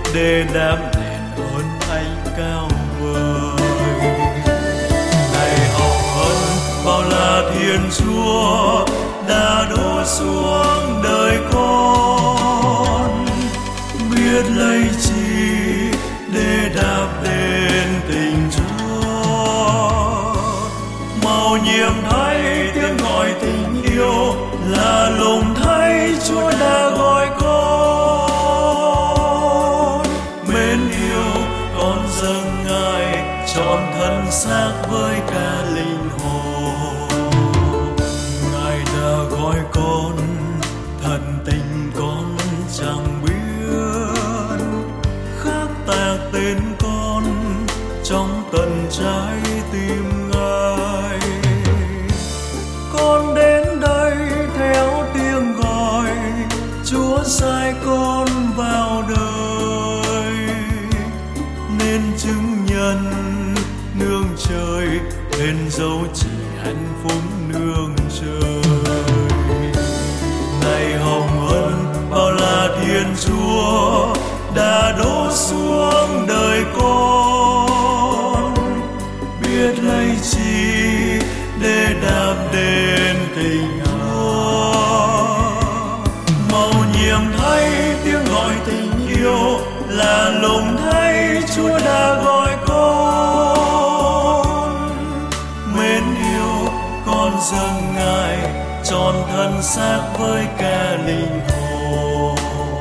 để đáp đền ơn Thánh cao vời. Này hồng ân bao la Thiên Chúa đã đổ xuống đời con, biết lấy chi để đáp đền tình Chúa. Mầu nhiệm thấy tiếng gọi tình yêu, là lùng thấy Chúa đã gọi con. Mến yêu con dâng Ngài, trọn thân xác với cả linh hồn. Ngài đã gọi con, thần tình con chẳng biết, khắc tạc tên con trong tận trái tim Ngài. Con đến đây theo tiếng gọi, Chúa sai con vào đời, nên chứng nhân nương trời, lên dấu chỉ hạnh phúc nương trời. Này hồng ân bao la Thiên Chúa đã đổ xuống đời con, biết lấy chi để đáp đền tình Chúa. Mầu nhiệm thấy tiếng gọi tình yêu, là lùng thấy Chúa đã gọi con. Mến yêu con dâng Ngài, trọn thân xác với cả linh hồn.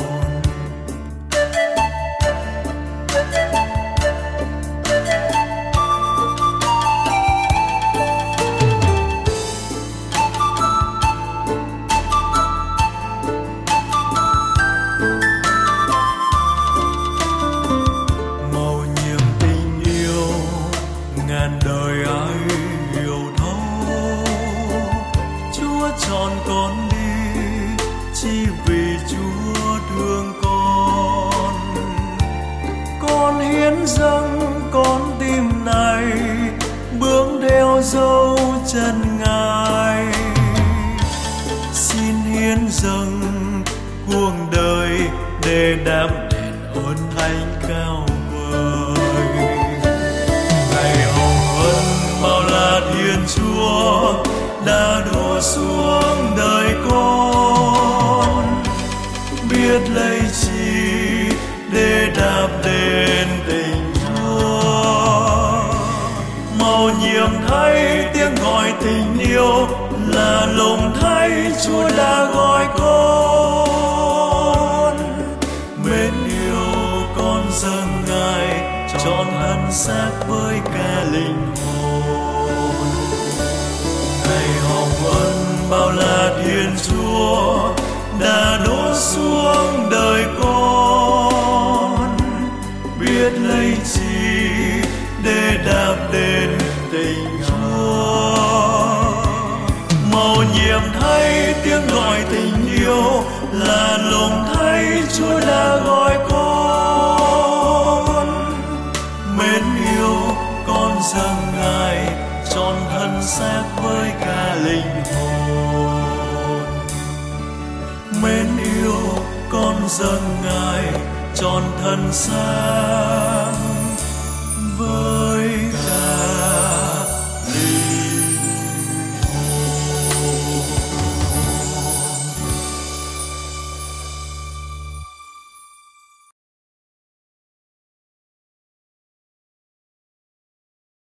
Mầu nhiệm tình yêu ngàn đời ai hiểu thấu, Chúa chọn con đi chỉ vì Chúa thương con. Con hiến dâng con tim này, bước theo dấu chân Ngài. Xin hiến dâng cuộc đời để đáp đền ơn Thánh cao vời. Này hồng ân bao la Thiên Chúa đã đổ xuống đời con, biết lấy chi để đáp đền tình Chúa. Mầu nhiệm thấy tiếng gọi tình yêu, là lùng thấy Chúa đã gọi con. Mến yêu con dâng Ngài, trọn thân xác với cả linh hồn. Này hồng ân bao la Thiên Chúa đã đổ xuống đời con, biết lấy chi để đáp đền tình Chúa. Mầu nhiệm thấy tiếng gọi tình yêu, là lùng thấy Chúa đã gọi con. Mến yêu con dâng Ngài, trọn thân xác với cả linh hồn. Mến yêu con dâng Ngài, trọn thân xác với